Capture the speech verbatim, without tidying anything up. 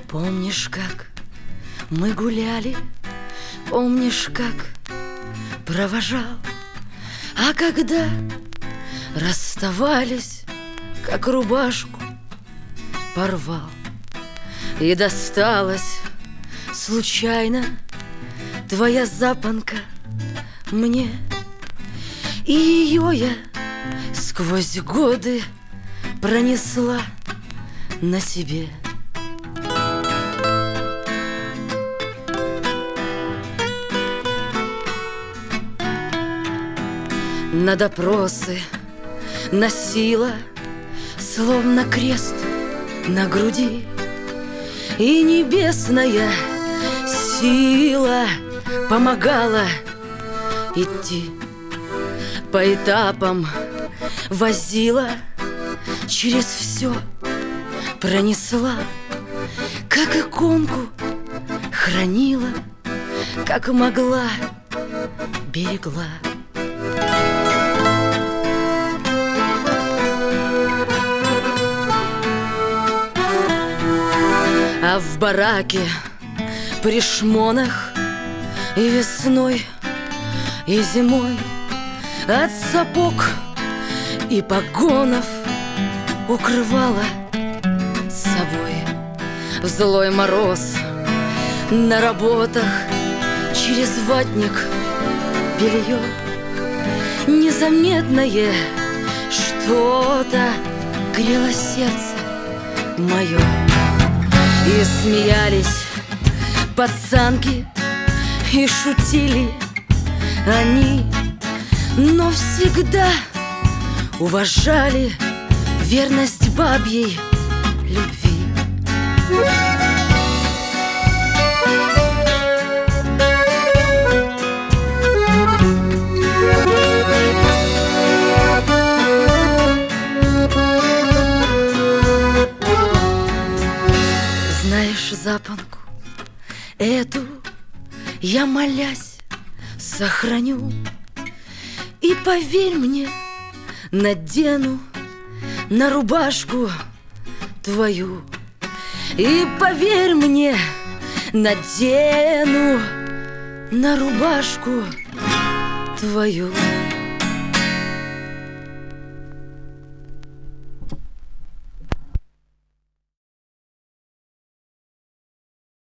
Помнишь, как мы гуляли, помнишь, как провожал, а когда расставались, как рубашку порвал, и досталась случайно твоя запонка мне, и ее я сквозь годы пронесла на себе. На допросы носила, словно крест на груди, и небесная сила помогала идти. По этапам возила, через все пронесла, как иконку хранила, как могла берегла. А в бараке при шмонах и весной, и зимой от сапог и погонов укрывала собой. В злой мороз на работах через ватник белье незаметное что-то грело сердце мое. И смеялись пацанки, и шутили они, но всегда уважали верность бабьей любви. Знаешь запонку эту я, молясь, сохраню, и поверь мне, надену на рубашку твою. И поверь мне, надену на рубашку твою.